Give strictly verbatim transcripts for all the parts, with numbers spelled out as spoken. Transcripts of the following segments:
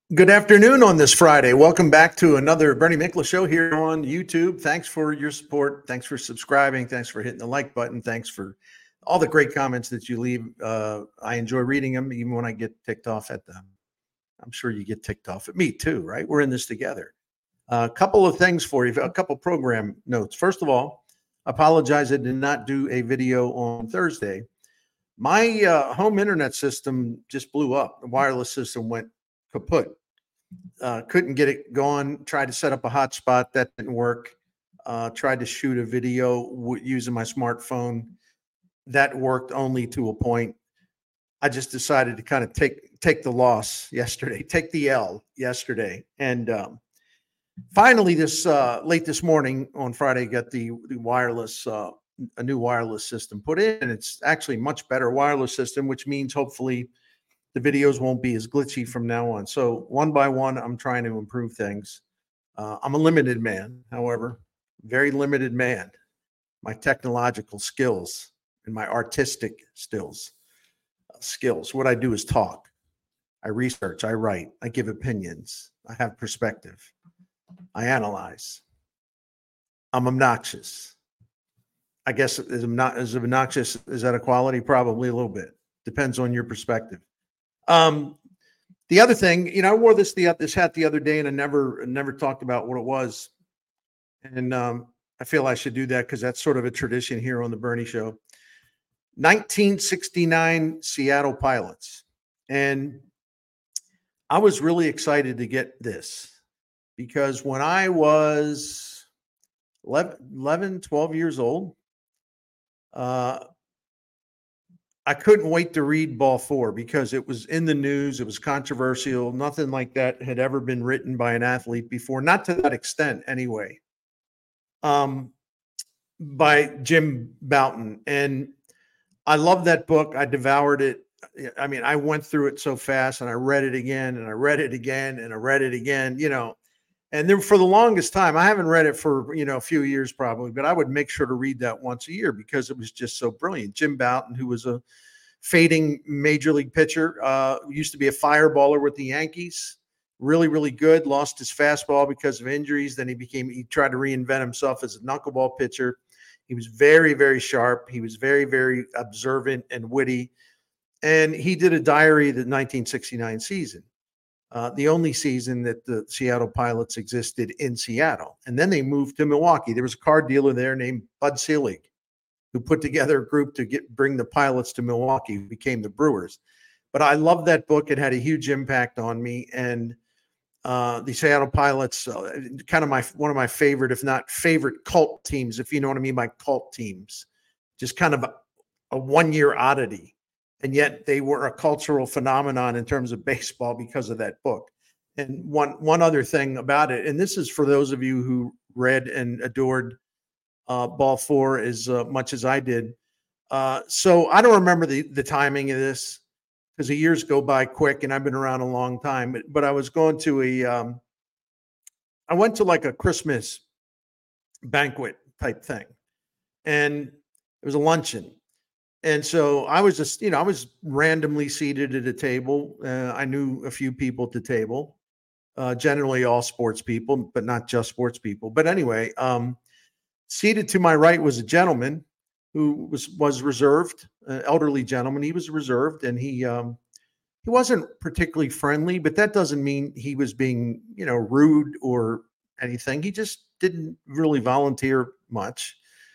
Good afternoon on this Friday. Welcome back to another Bernie Miklasz show here on YouTube. Thanks for your support. Thanks for subscribing. Thanks for hitting the like button. Thanks for all the great comments that you leave. Uh, I enjoy reading them, even when I get ticked off at them. I'm sure you get ticked off at me too, right? We're in this together. A uh, couple of things for you, a couple program notes. First of all, apologize I did not do a video on Thursday. My uh, home internet system just blew up. The wireless system went kaput. Uh, couldn't get it going. Tried to set up a hotspot. That didn't work. Uh, tried to shoot a video w- using my smartphone. That worked only to a point. I just decided to kind of take take the loss yesterday, take the L yesterday. And um, finally, this uh, late this morning on Friday, got the, the wireless, uh, a new wireless system put in. And it's actually a much better wireless system, which means hopefully the videos won't be as glitchy from now on. So one by one, I'm trying to improve things. Uh, I'm a limited man, however, very limited man. My technological skills and my artistic skills, uh, skills. What I do is talk. I research. I write. I give opinions. I have perspective. I analyze. I'm obnoxious. I guess is not as obnoxious. Is that a quality? Probably a little bit. Depends on your perspective. Um, the other thing, you know, I wore this the this hat the other day, and I never never talked about what it was, and um, I feel I should do that because that's sort of a tradition here on the Bernie Show. nineteen sixty-nine Seattle Pilots, and I was really excited to get this because when I was eleven, twelve years old, uh, I couldn't wait to read Ball Four because it was in the news. It was controversial. Nothing like that had ever been written by an athlete before, not to that extent anyway, um, by Jim Bouton. And I love that book. I devoured it. I mean, I went through it so fast and I read it again and I read it again and I read it again, you know. And then for the longest time, I haven't read it for, you know, a few years probably, but I would make sure to read that once a year because it was just so brilliant. Jim Bouton, who was a fading major league pitcher, uh, used to be a fireballer with the Yankees, really, really good, lost his fastball because of injuries. Then he became, he tried to reinvent himself as a knuckleball pitcher. He was very, very sharp. He was very, very observant and witty. And he did a diary of the nineteen sixty-nine season. Uh, the only season that the Seattle Pilots existed in Seattle. And then they moved to Milwaukee. There was a car dealer there named Bud Selig who put together a group to get bring the Pilots to Milwaukee, who became the Brewers. But I love that book. It had a huge impact on me. And uh, the Seattle Pilots, uh, kind of my one of my favorite, if not favorite cult teams, if you know what I mean by cult teams, just kind of a, a one-year oddity. And yet they were a cultural phenomenon in terms of baseball because of that book. And one one other thing about it, and this is for those of you who read and adored uh, Ball Four as uh, much as I did. Uh, so I don't remember the, the timing of this because the years go by quick and I've been around a long time. But, but I was going to a, um, I went to like a Christmas banquet type thing. And it was a luncheon. And so I was just, you know, I was randomly seated at a table. Uh, I knew a few people at the table, uh, generally all sports people, but not just sports people. But anyway, um, seated to my right was a gentleman who was was reserved, an elderly gentleman. He was reserved, and he um, he wasn't particularly friendly, but that doesn't mean he was being, you know, rude or anything. He just didn't really volunteer much.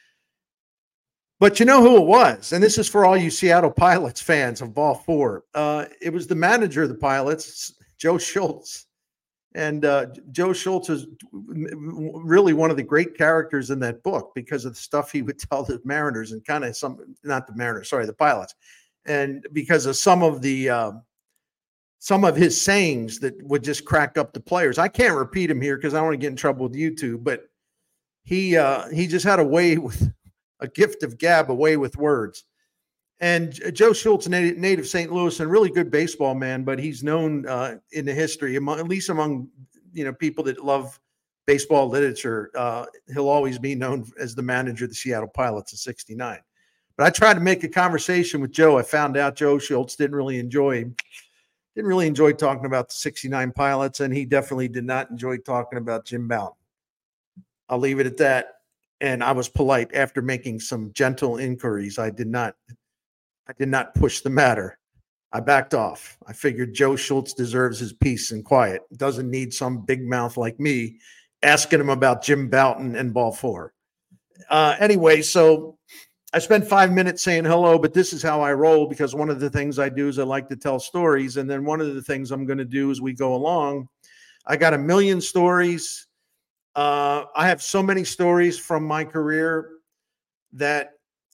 But you know who it was, and this is for all you Seattle Pilots fans of Ball Four. Uh, it was the manager of the Pilots, Joe Schultz. And uh, Joe Schultz is really one of the great characters in that book because of the stuff he would tell the Mariners and kind of some, not the Mariners, sorry, the Pilots. And because of some of the, uh, some of his sayings that would just crack up the players. I can't repeat them here because I don't want to get in trouble with YouTube, but he, uh, he just had a way with a gift of gab, a way with words. And Joe Schultz, native, native Saint Louis, and really good baseball man, but he's known uh, in the history, among, at least among you know people that love baseball literature. Uh, he'll always be known as the manager of the Seattle Pilots in sixty-nine. But I tried to make a conversation with Joe. I found out Joe Schultz didn't really enjoy Didn't really enjoy talking about the sixty-nine pilots, and he definitely did not enjoy talking about Jim Bouton. I'll leave it at that. And I was polite after making some gentle inquiries. I did not, I did not push the matter. I backed off. I figured Joe Schultz deserves his peace and quiet. Doesn't need some big mouth like me asking him about Jim Bouton and ball four. Uh, anyway, so I spent five minutes saying hello, but this is how I roll, because one of the things I do is I like to tell stories. And then one of the things I'm going to do as we go along, I got a million stories. Uh, I have so many stories from my career that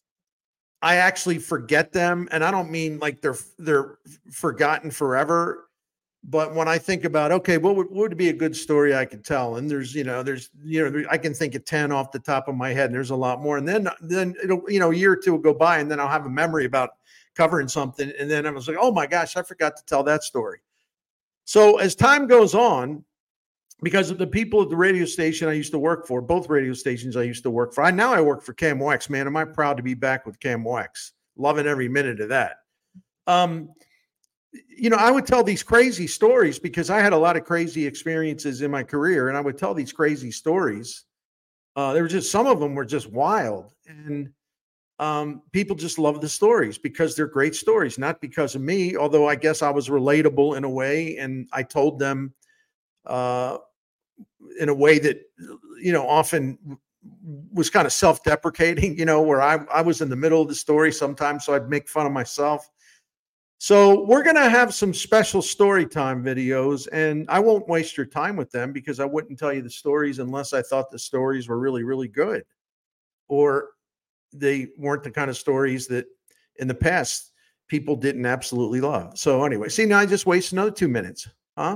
I actually forget them. And I don't mean like they're, they're forgotten forever. But when I think about, okay, what would, what would be a good story I could tell? And there's, you know, there's, you know, I can think of ten off the top of my head, and there's a lot more. And then, then it'll, you know, a year or two will go by, and then I'll have a memory about covering something. And then I was like, oh my gosh, I forgot to tell that story. So as time goes on, because of the people at the radio station I used to work for, both radio stations I used to work for, I now I work for K M O X, man. Am I proud to be back with K M O X? Loving every minute of that. Um, You know, I would tell these crazy stories because I had a lot of crazy experiences in my career, and I would tell these crazy stories. Uh, there were just, some of them were just wild, and um, people just love the stories because they're great stories, not because of me, although I guess I was relatable in a way, and I told them uh, in a way that, you know, often was kind of self-deprecating, you know, where I, I was in the middle of the story sometimes, so I'd make fun of myself. So we're going to have some special story time videos, and I won't waste your time with them because I wouldn't tell you the stories unless I thought the stories were really, really good, or they weren't the kind of stories that in the past people didn't absolutely love. So anyway, see, now I just wasted another two minutes, huh?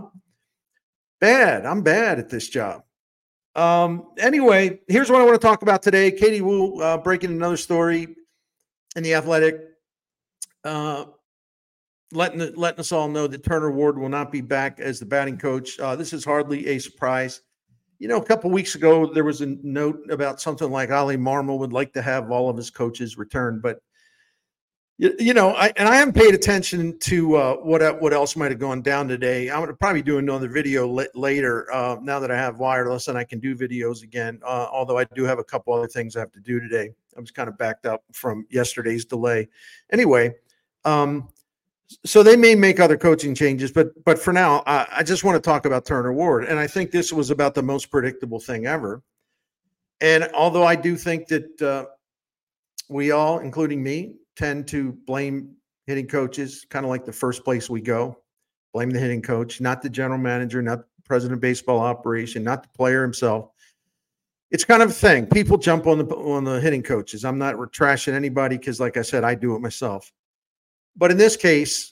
Bad. I'm bad at this job. Um, anyway, here's what I want to talk about today. Katie Woo uh, breaking another story in The Athletic. Uh, Letting, letting us all know that Turner Ward will not be back as the batting coach. Uh, this is hardly a surprise. You know, a couple of weeks ago, there was a note about something like Ollie Marmol would like to have all of his coaches return. But, you, you know, I, and I haven't paid attention to uh, what what else might have gone down today. I'm going to probably do another video l- later uh, now that I have wireless and I can do videos again, uh, although I do have a couple other things I have to do today. I was kind of backed up from yesterday's delay. Anyway, um, so they may make other coaching changes, but but for now, I, I just want to talk about Turner Ward. And I think this was about the most predictable thing ever. And although I do think that uh, we all, including me, tend to blame hitting coaches, kind of like the first place we go, blame the hitting coach, not the general manager, not the president of baseball operation, not the player himself. It's kind of a thing. People jump on the on the hitting coaches. I'm not trashing anybody because, like I said, I do it myself. But in this case,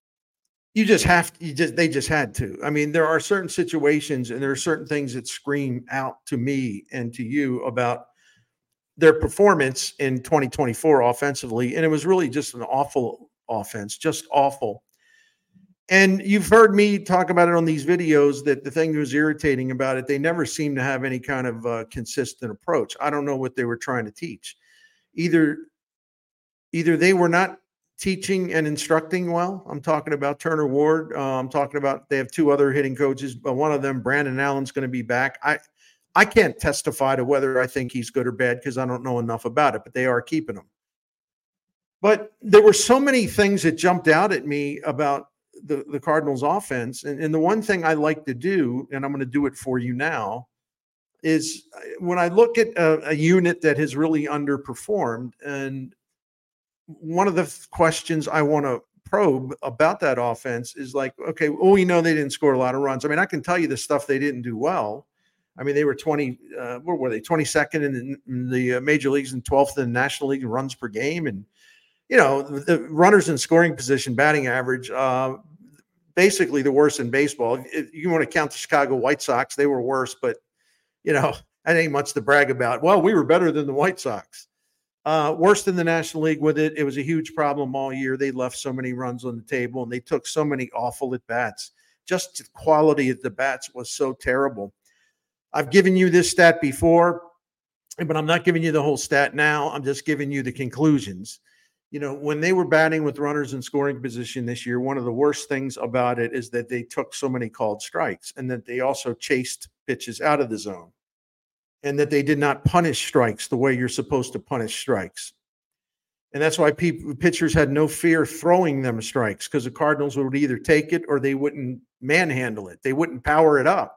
you just have to, you just, they just had to. I mean, there are certain situations and there are certain things that scream out to me and to you about their performance in twenty twenty-four offensively. And it was really just an awful offense, just awful. And you've heard me talk about it on these videos that the thing that was irritating about it, they never seem to have any kind of uh, consistent approach. I don't know what they were trying to teach. Either, either they were not teaching and instructing well. I'm talking about Turner Ward. Uh, I'm talking about, they have two other hitting coaches, but one of them, Brandon Allen's going to be back. I, I can't testify to whether I think he's good or bad because I don't know enough about it, but they are keeping him. But there were so many things that jumped out at me about the, the Cardinals offense. And, and the one thing I like to do, and I'm going to do it for you now, is when I look at a, a unit that has really underperformed, and one of the questions I want to probe about that offense is like, okay, well, we know they didn't score a lot of runs. I mean, I can tell you the stuff they didn't do well. I mean, they were twenty, uh, what were they, twenty-second in the, in the major leagues and twelfth in the National League in runs per game. And, you know, the, the runners in scoring position, batting average, uh, basically the worst in baseball. If you want to count the Chicago White Sox, they were worse, but, you know, that ain't much to brag about. Well, we were better than the White Sox. Uh, worse than the National League with it. It was a huge problem all year. They left so many runs on the table and they took so many awful at bats. Just the quality of the bats was so terrible. I've given you this stat before, but I'm not giving you the whole stat now. I'm just giving you the conclusions. you know, when they were batting with runners in scoring position this year, one of the worst things about it is that they took so many called strikes and that they also chased pitches out of the zone and that they did not punish strikes the way you're supposed to punish strikes. And that's why people, pitchers had no fear throwing them strikes, because the Cardinals would either take it or they wouldn't manhandle it. They wouldn't power it up.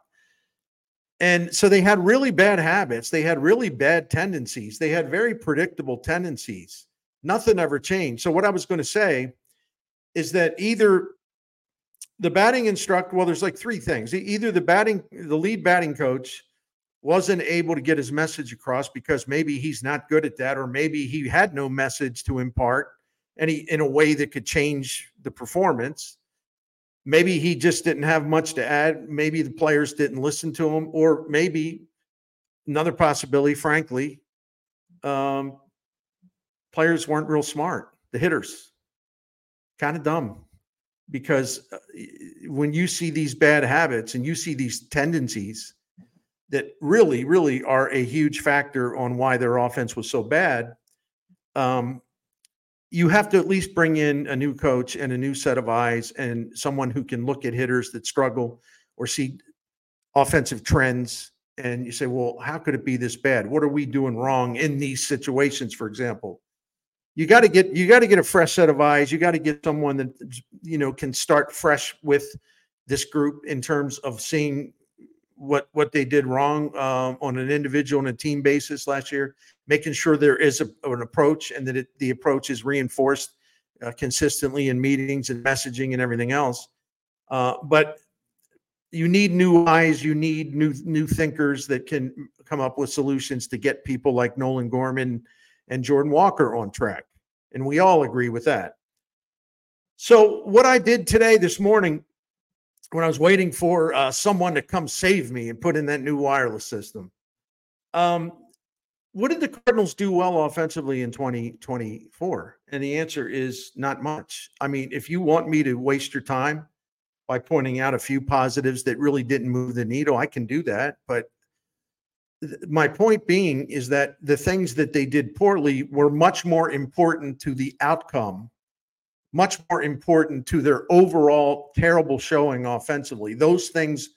And so they had really bad habits. They had really bad tendencies. They had very predictable tendencies. Nothing ever changed. So what I was going to say is that either the batting instructor, well, there's like three things. Either the batting, the lead batting coach wasn't able to get his message across because maybe he's not good at that, or maybe he had no message to impart any in a way that could change the performance. Maybe he just didn't have much to add. Maybe the players didn't listen to him, or maybe another possibility, frankly, um, players weren't real smart. The hitters, kind of dumb, because when you see these bad habits and you see these tendencies that really, really are a huge factor on why their offense was so bad, um, you have to at least bring in a new coach and a new set of eyes and someone who can look at hitters that struggle or see offensive trends. And you say, well, how could it be this bad? What are we doing wrong in these situations, for example? You got to get you got to get a fresh set of eyes. You got to get someone that, you know, can start fresh with this group in terms of seeing what what they did wrong um, on an individual and a team basis last year, making sure there is a, an approach and that it, the approach is reinforced uh, consistently in meetings and messaging and everything else. Uh, but you need new eyes. You need new new thinkers that can come up with solutions to get people like Nolan Gorman and Jordan Walker on track. And we all agree with that. So what I did today, this morning, when I was waiting for uh, someone to come save me and put in that new wireless system, um, what did the Cardinals do well offensively in twenty twenty-four? And the answer is not much. I mean, if you want me to waste your time by pointing out a few positives that really didn't move the needle, I can do that. But my point being is that the things that they did poorly were much more important to the outcome, much more important to their overall terrible showing offensively. Those things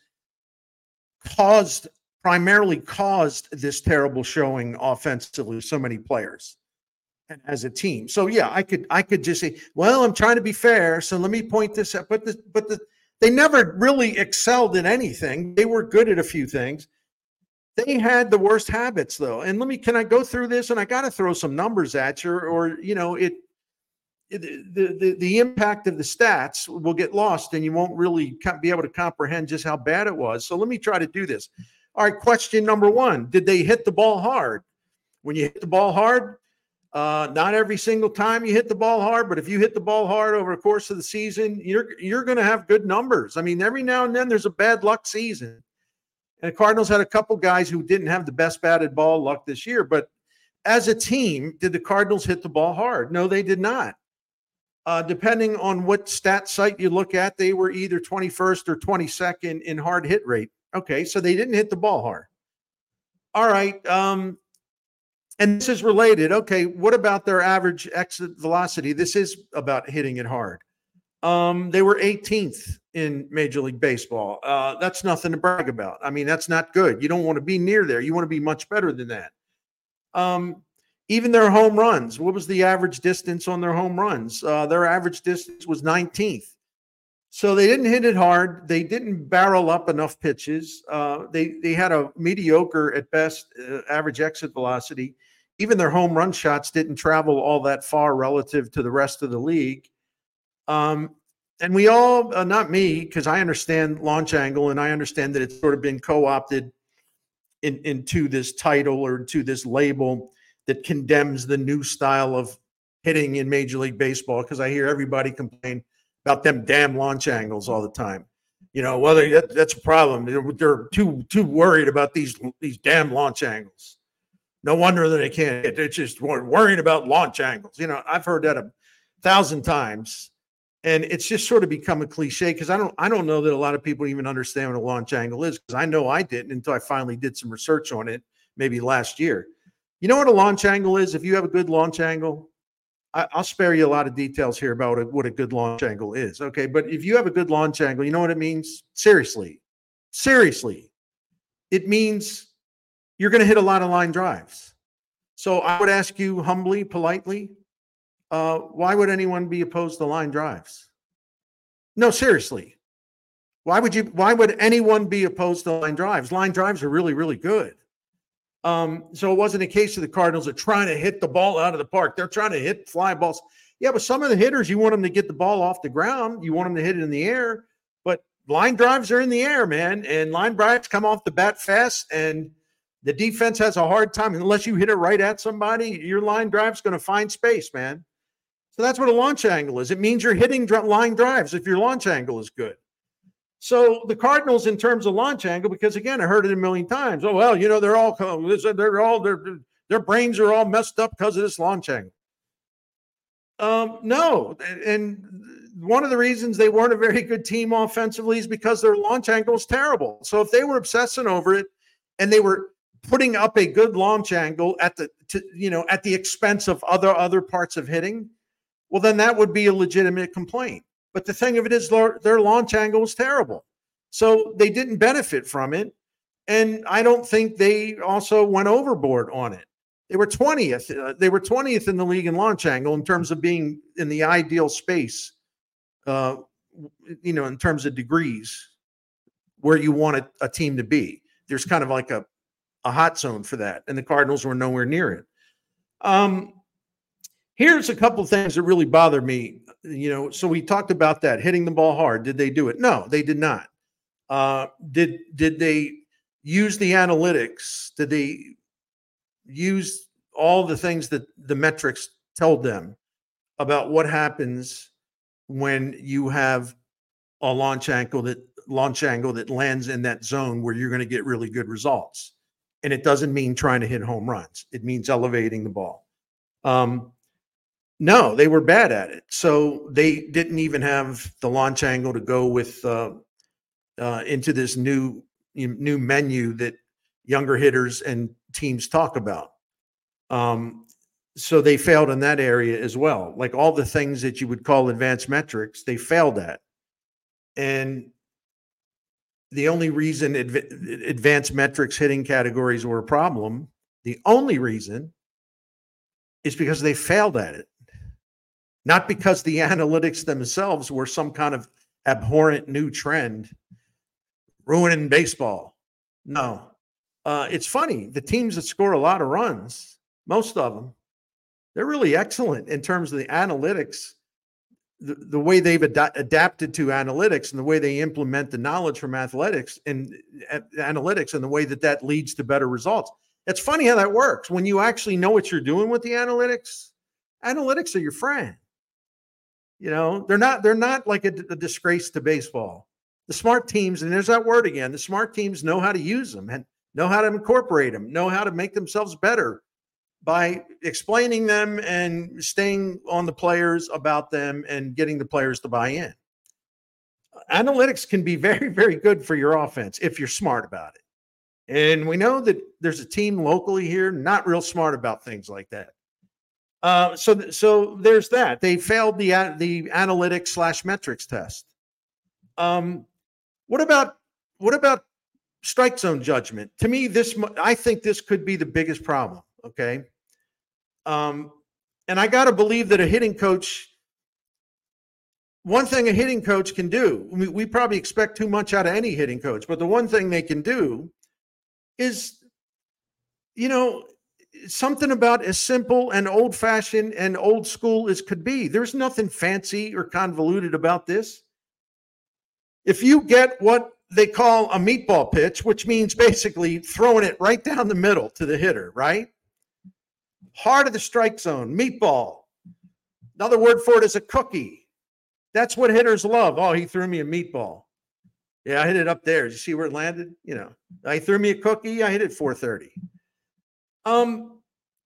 caused, primarily caused this terrible showing offensively, so many players and as a team. So yeah, I could I could just say, well, I'm trying to be fair, so let me point this out. But the, but the, they never really excelled in anything. They were good at a few things. They had the worst habits, though. And let me, can I go through this? And I got to throw some numbers at you, or, you know, it, it the, the, the impact of the stats will get lost and you won't really be able to comprehend just how bad it was. So let me try to do this. All right. Question number one, did they hit the ball hard? When you hit the ball hard, uh, not every single time you hit the ball hard, but if you hit the ball hard over the course of the season, you're, you're going to have good numbers. I mean, every now and then there's a bad luck season. And the Cardinals had a couple guys who didn't have the best batted ball luck this year. But as a team, did the Cardinals hit the ball hard? No, they did not. Uh, depending on what stat site you look at, they were either twenty-first or twenty-second in hard hit rate. Okay, so they didn't hit the ball hard. All right. Um, and this is related. Okay, what about their average exit velocity? This is about hitting it hard. Um, they were eighteenth in Major League Baseball. Uh, that's nothing to brag about. I mean, that's not good. You don't want to be near there. You want to be much better than that. Um, even their home runs, what was the average distance on their home runs? Uh, their average distance was nineteenth. So they didn't hit it hard. They didn't barrel up enough pitches. Uh, they, they had a mediocre at best uh, average exit velocity. Even their home run shots didn't travel all that far relative to the rest of the league. Um, and we all, uh, not me, because I understand launch angle and I understand that it's sort of been co-opted in, into this title or into this label that condemns the new style of hitting in Major League Baseball, because I hear everybody complain about them damn launch angles all the time. You know, well, that, that's a problem. They're, they're too too worried about these, these damn launch angles. No wonder that they can't hit. They're just worrying about launch angles. You know, I've heard that a thousand times. And it's just sort of become a cliche because I don't I don't know that a lot of people even understand what a launch angle is, because I know I didn't until I finally did some research on it maybe last year. You know what a launch angle is? If you have a good launch angle, I, I'll spare you a lot of details here about what a good launch angle is. Okay. But if you have a good launch angle, you know what it means? Seriously, seriously, it means you're going to hit a lot of line drives. So I would ask you humbly, politely, uh, why would anyone be opposed to line drives? No, seriously. Why would you, why would anyone be opposed to line drives? Line drives are really, really good. Um, so it wasn't a case of the Cardinals are trying to hit the ball out of the park. They're trying to hit fly balls. Yeah, but some of the hitters, you want them to get the ball off the ground. You want them to hit it in the air. But line drives are in the air, man. And line drives come off the bat fast. And the defense has a hard time. Unless you hit it right at somebody, your line drive's going to find space, man. So that's what a launch angle is. It means you're hitting line drives if your launch angle is good. So the Cardinals, in terms of launch angle, because again, I heard it a million times. Oh, well, you know, they're all, they're all, their, their brains are all messed up because of this launch angle. Um, no. And one of the reasons they weren't a very good team offensively is because their launch angle is terrible. So if they were obsessing over it and they were putting up a good launch angle at the, to, you know, at the expense of other, other parts of hitting, well, then that would be a legitimate complaint. But the thing of it is their, their launch angle is terrible. So they didn't benefit from it. And I don't think they also went overboard on it. They were twentieth. Uh, they were twentieth in the league in launch angle in terms of being in the ideal space, uh, you know, in terms of degrees where you want a, a team to be. There's kind of like a, a hot zone for that. And the Cardinals were nowhere near it. Um, here's a couple of things that really bother me. You know, so we talked about that, hitting the ball hard. Did they do it? No, they did not. Uh, did did they use the analytics? Did they use all the things that the metrics told them about what happens when you have a launch angle that launch angle that lands in that zone where you're going to get really good results? And it doesn't mean trying to hit home runs. It means elevating the ball. Um, No, they were bad at it. So they didn't even have the launch angle to go with uh, uh, into this new new menu that younger hitters and teams talk about. Um, so they failed in that area as well. Like all the things that you would call advanced metrics, they failed at. And the only reason adv- advanced metrics hitting categories were a problem, the only reason is because they failed at it. Not because the analytics themselves were some kind of abhorrent new trend ruining baseball. No. Uh, it's funny. The teams that score a lot of runs, most of them, they're really excellent in terms of the analytics, the, the way they've ad- adapted to analytics and the way they implement the knowledge from athletics and uh, analytics and the way that that leads to better results. It's funny how that works. When you actually know what you're doing with the analytics, analytics are your friend. You know, they're not, they're not like a, a disgrace to baseball. The smart teams, and there's that word again, the smart teams know how to use them and know how to incorporate them, know how to make themselves better by explaining them and staying on the players about them and getting the players to buy in. Analytics can be very, very good for your offense if you're smart about it. And we know that there's a team locally here not real smart about things like that. Uh, so, so there's that. They failed the uh, the analytics slash metrics test. Um, what about what about strike zone judgment? To me, this I think this could be the biggest problem. Okay, um, and I got to believe that a hitting coach. One thing a hitting coach can do, we, we probably expect too much out of any hitting coach, but the one thing they can do is, you know, something about as simple and old-fashioned and old school as could be. There's nothing fancy or convoluted about this. If you get what they call a meatball pitch, which means basically throwing it right down the middle to the hitter, right? Heart of the strike zone, meatball. Another word for it is a cookie. That's what hitters love. Oh, he threw me a meatball. Yeah, I hit it up there. Did you see where it landed? You know, I threw me a cookie. I hit it four thirty. Um,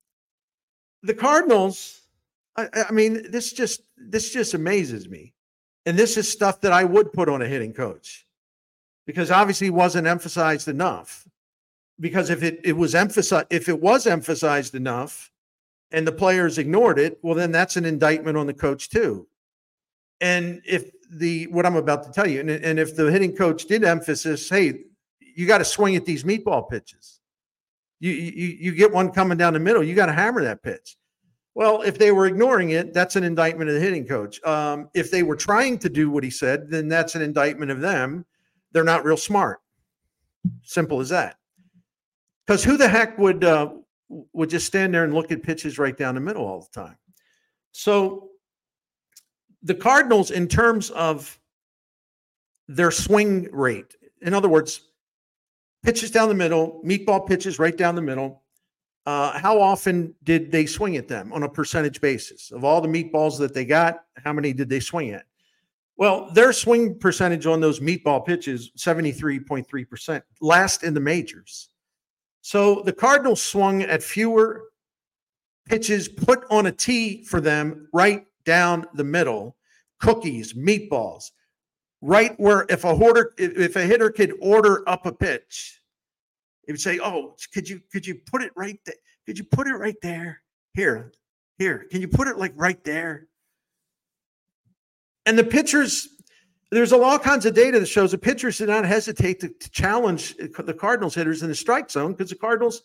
the Cardinals, I, I mean, this just this just amazes me. And this is stuff that I would put on a hitting coach because obviously it wasn't emphasized enough. Because if it, it was emphasized, if it was emphasized enough and the players ignored it, well, then that's an indictment on the coach too. And if the what I'm about to tell you, and, and if the hitting coach did emphasis, hey, you got to swing at these meatball pitches. You, you you get one coming down the middle, you got to hammer that pitch. Well, if they were ignoring it, that's an indictment of the hitting coach. Um, if they were trying to do what he said, then that's an indictment of them. They're not real smart. Simple as that. Because who the heck would uh, would just stand there and look at pitches right down the middle all the time? So the Cardinals, in terms of their swing rate, in other words, pitches down the middle, meatball pitches right down the middle, uh, how often did they swing at them on a percentage basis? Of all the meatballs that they got, how many did they swing at? Well, their swing percentage on those meatball pitches, seventy-three point three percent, last in the majors. So the Cardinals swung at fewer pitches put on a tee for them right down the middle, cookies, meatballs, right where if a hitter, if a hitter could order up a pitch, he would say, "Oh, could you could you put it right there? Could you put it right there? Here, here. Can you put it like right there?" And the pitchers, there's all kinds of data that shows the pitchers did not hesitate to, to challenge the Cardinals hitters in the strike zone because the Cardinals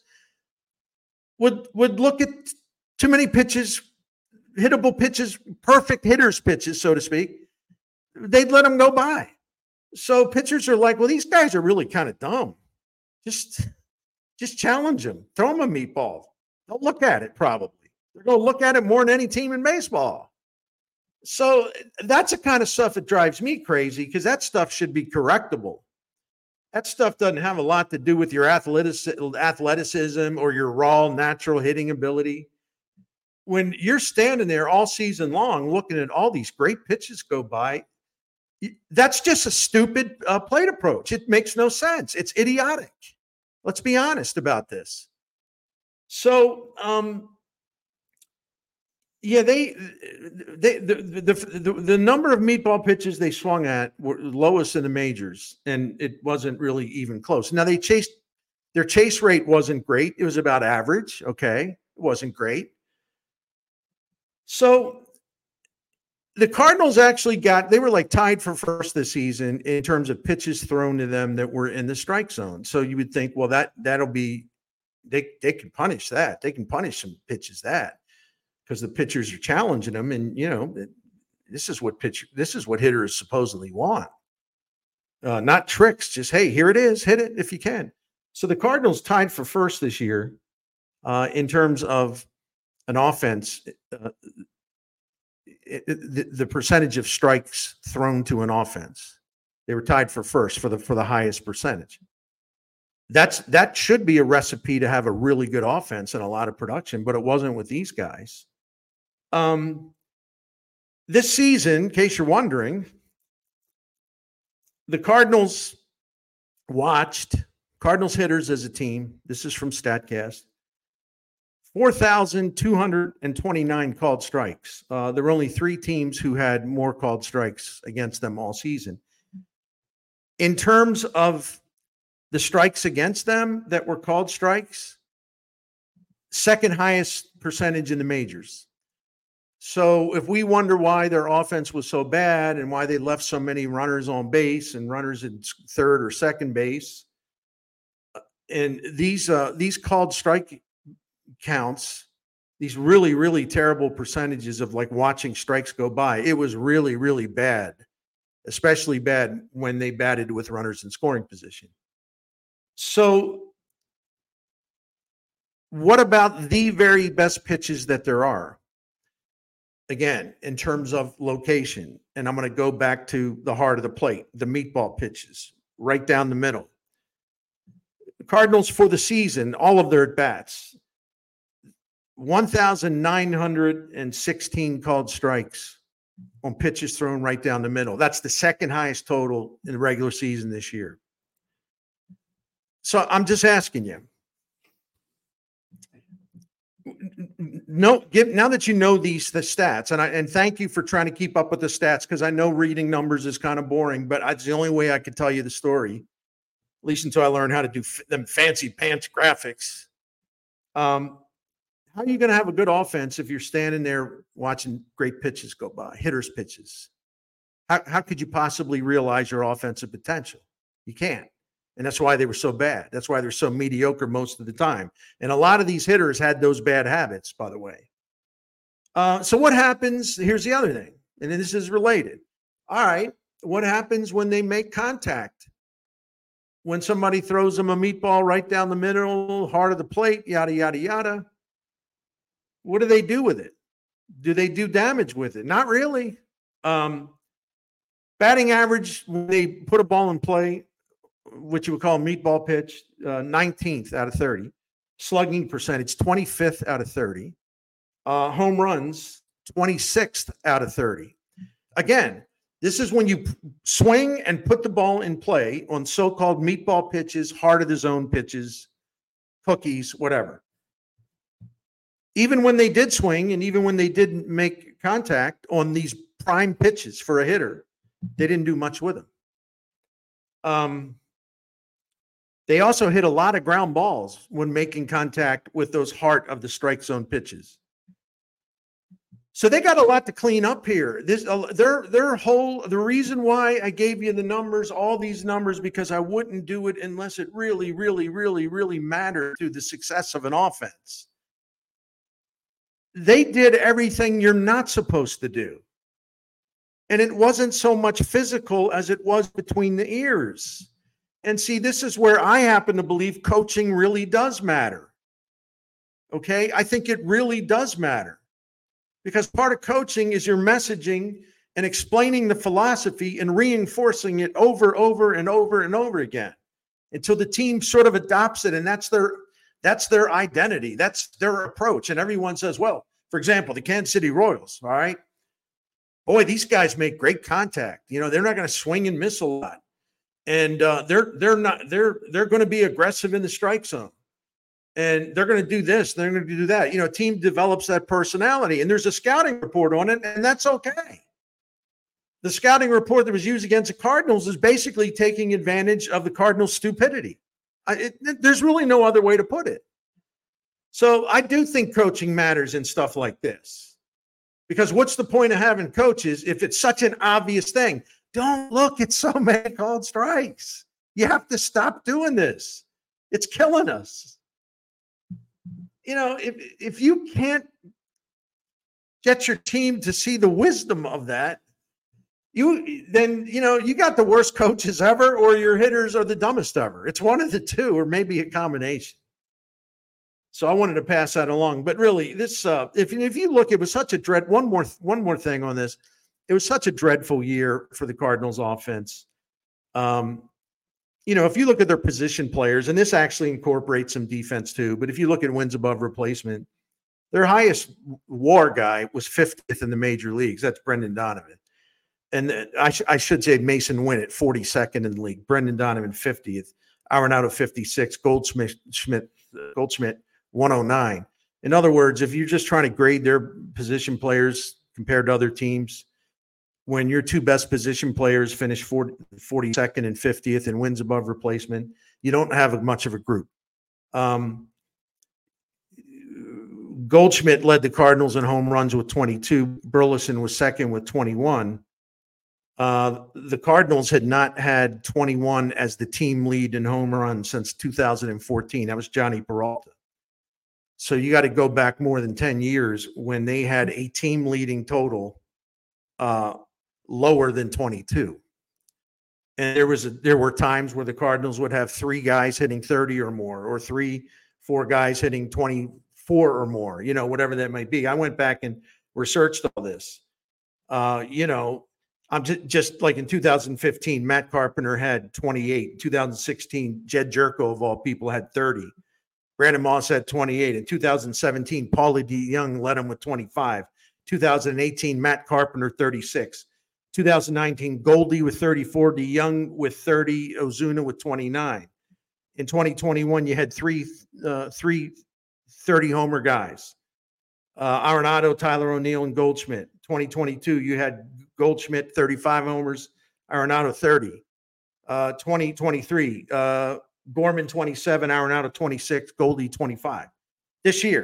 would would look at too many pitches, hittable pitches, perfect hitters pitches, so to speak. They'd let them go by. So pitchers are like, well, these guys are really kind of dumb. Just, just challenge them. Throw them a meatball. They'll look at it probably. They're going to look at it more than any team in baseball. So that's the kind of stuff that drives me crazy because that stuff should be correctable. That stuff doesn't have a lot to do with your athleticism or your raw natural hitting ability. When you're standing there all season long looking at all these great pitches go by, that's just a stupid uh, plate approach. It makes no sense. It's idiotic. Let's be honest about this. So, um, yeah, they, they the, the, the, the number of meatball pitches they swung at were lowest in the majors, and it wasn't really even close. Now, they chased, their chase rate wasn't great. It was about average, okay? It wasn't great. So the Cardinals actually got, they were like tied for first this season in terms of pitches thrown to them that were in the strike zone. So you would think, well, that, that'll be, they, they can punish that. They can punish some pitches that because the pitchers are challenging them. And, you know, this is what pitch, this is what hitters supposedly want. Uh, not tricks, just, hey, here it is, hit it if you can. So the Cardinals tied for first this year uh, in terms of an offense, uh, it, it, the, the percentage of strikes thrown to an offense. They were tied for first for the for the highest percentage. That's that should be a recipe to have a really good offense and a lot of production, but it wasn't with these guys. Um, this season, in case you're wondering, the Cardinals watched Cardinals hitters as a team. This is from StatCast. four thousand two hundred twenty-nine called strikes. Uh, there were only three teams who had more called strikes against them all season. In terms of the strikes against them that were called strikes, second highest percentage in the majors. So if we wonder why their offense was so bad and why they left so many runners on base and runners in third or second base, and these uh, these called strike counts, these really, really terrible percentages of like watching strikes go by, it was really, really bad, especially bad when they batted with runners in scoring position. So what about the very best pitches that there are? Again, in terms of location, and I'm going to go back to the heart of the plate, the meatball pitches, right down the middle. The Cardinals for the season, all of their at-bats, one thousand nine hundred sixteen called strikes on pitches thrown right down the middle. That's the second highest total in the regular season this year. So I'm just asking you, no, give, now that you know these the stats, and I and thank you for trying to keep up with the stats, because I know reading numbers is kind of boring, but it's the only way I could tell you the story, at least until I learn how to do f- them fancy pants graphics. Um, How are you going to have a good offense if you're standing there watching great pitches go by, hitters' pitches? How, how could you possibly realize your offensive potential? You can't. And that's why they were so bad. That's why they're so mediocre most of the time. And a lot of these hitters had those bad habits, by the way. Uh, so what happens? Here's the other thing, and this is related. All right, what happens when they make contact? When somebody throws them a meatball right down the middle, heart of the plate, yada, yada, yada. What do they do with it? Do they do damage with it? Not really. Um, batting average, when they put a ball in play, what you would call a meatball pitch, uh, nineteenth out of thirty. Slugging percentage, twenty-fifth out of thirty. Uh, home runs, twenty-sixth out of thirty. Again, this is when you swing and put the ball in play on so-called meatball pitches, heart of the zone pitches, cookies, whatever. Even when they did swing and even when they didn't make contact on these prime pitches for a hitter, they didn't do much with them. Um, they also hit a lot of ground balls when making contact with those heart of the strike zone pitches. So they got a lot to clean up here. This, uh, their their whole the reason why I gave you the numbers, all these numbers, because I wouldn't do it unless it really, really, really, really mattered to the success of an offense. They did everything you're not supposed to do, and it wasn't so much physical as it was between the ears. And see, this is where I happen to believe coaching really does matter. Okay, I think it really does matter. Because part of coaching is your messaging and explaining the philosophy and reinforcing it over, over, and over and over again until the team sort of adopts it. And that's their that's their identity. That's their approach. And everyone says, well, for example, the Kansas City Royals, all right? Boy, these guys make great contact. You know, they're not going to swing and miss a lot. And uh, they're they're not they're they're going to be aggressive in the strike zone. And they're going to do this, they're going to do that. You know, a team develops that personality, and there's a scouting report on it, and that's okay. The scouting report that was used against the Cardinals is basically taking advantage of the Cardinals' stupidity. I, it, there's really no other way to put it. So I do think coaching matters in stuff like this. Because what's the point of having coaches if it's such an obvious thing? Don't look at so many called strikes. You have to stop doing this. It's killing us. You know, if if you can't get your team to see the wisdom of that, you then, you know, you got the worst coaches ever, or your hitters are the dumbest ever. It's one of the two, or maybe a combination. So I wanted to pass that along. But really, this uh, if if you look, it was such a dread. One more one more thing on this. It was such a dreadful year for the Cardinals offense. Um, You know, if you look at their position players, and this actually incorporates some defense too, but if you look at wins above replacement, their highest WAR guy was fiftieth in the major leagues. That's Brendan Donovan. And I, sh- I should say Mason Winnett, forty-second in the league. Brendan Donovan, fiftieth. Arenado, fifty-six. Goldschmidt, Schmidt, Goldschmidt, one oh nine. In other words, if you're just trying to grade their position players compared to other teams, when your two best position players finish forty, forty-second and fiftieth and wins above replacement, you don't have much of a group. Um, Goldschmidt led the Cardinals in home runs with twenty-two. Burleson was second with twenty-one. Uh, the Cardinals had not had twenty-one as the team lead in home runs since two thousand fourteen. That was Johnny Peralta. So you got to go back more than ten years when they had a team leading total uh, lower than twenty-two. And there was a, there were times where the Cardinals would have three guys hitting thirty or more, or three, four guys hitting twenty-four or more, you know, whatever that might be. I went back and researched all this. Uh, you know, I'm just, just like in two thousand fifteen, Matt Carpenter had twenty-eight. In two thousand sixteen, Jed Jerko, of all people, had thirty. Brandon Moss had twenty-eight. In two thousand seventeen, Paulie D. Young led him with twenty-five. two thousand eighteen, Matt Carpenter, thirty-six. two thousand nineteen, Goldie with thirty-four, DeYoung with thirty, Ozuna with twenty-nine. In twenty twenty-one, you had three, uh, three thirty-homer guys. Uh, Arenado, Tyler O'Neill, and Goldschmidt. twenty twenty-two, you had Goldschmidt, thirty-five homers, Arenado, thirty. Uh, twenty twenty-three, uh, Gorman, twenty-seven, Arenado, twenty-six, Goldie, twenty-five. This year,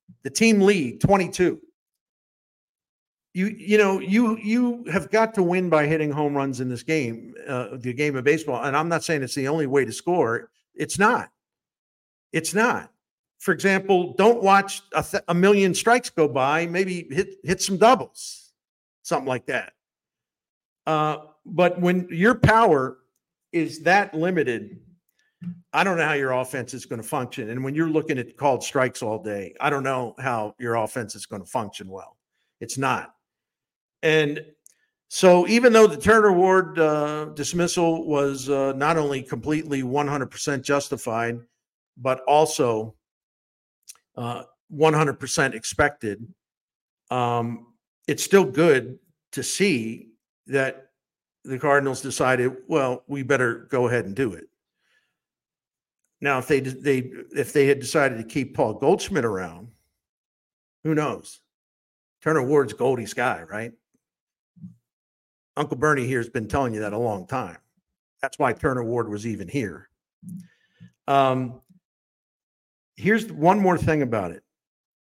The team lead, twenty-two. You you know you you have got to win by hitting home runs in this game, uh, the game of baseball. And I'm not saying it's the only way to score. It's not. It's not. For example, don't watch a, th- a million strikes go by. Maybe hit hit some doubles, something like that. Uh, but when your power is that limited, I don't know how your offense is going to function. And when you're looking at called strikes all day, I don't know how your offense is going to function well. It's not. And so even though the Turner Ward uh, dismissal was uh, not only completely one hundred percent justified, but also uh, one hundred percent expected, um, it's still good to see that the Cardinals decided, well, we better go ahead and do it. Now, if they they if they had decided to keep Paul Goldschmidt around, who knows? Turner Ward's Goldie's guy, right? Uncle Bernie here has been telling you that a long time. That's why Turner Ward was even here. Um, here's one more thing about it.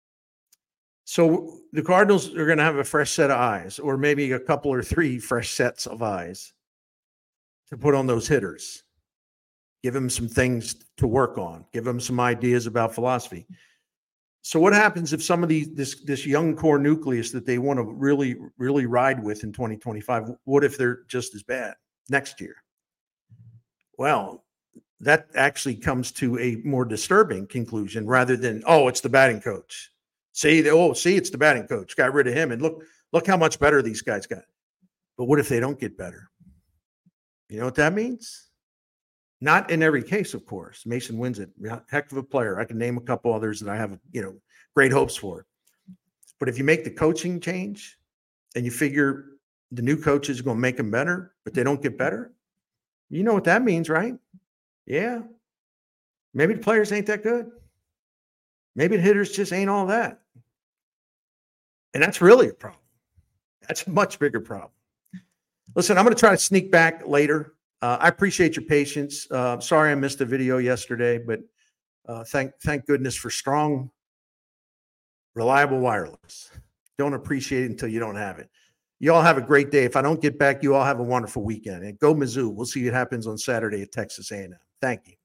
So the Cardinals are going to have a fresh set of eyes, or maybe a couple or three fresh sets of eyes to put on those hitters. Give them some things to work on. Give them some ideas about philosophy. So what happens if some of these this this young core nucleus that they want to really really ride with in twenty twenty-five, what if they're just as bad next year? Well, that actually comes to a more disturbing conclusion rather than, oh, it's the batting coach. See, oh, see, it's the batting coach. Got rid of him, and look look how much better these guys got. But what if they don't get better? You know what that means? Not in every case, of course. Mason Winsett, heck of a player. I can name a couple others that I have, you know, great hopes for. But if you make the coaching change and you figure the new coach is going to make them better, but they don't get better, you know what that means, right? Yeah. Maybe the players ain't that good. Maybe the hitters just ain't all that. And that's really a problem. That's a much bigger problem. Listen, I'm going to try to sneak back later. Uh, I appreciate your patience. Uh, sorry I missed a video yesterday, but uh, thank thank goodness for strong, reliable wireless. Don't appreciate it until you don't have it. You all have a great day. If I don't get back, you all have a wonderful weekend. And go Mizzou. We'll see what happens on Saturday at Texas A and M. Thank you.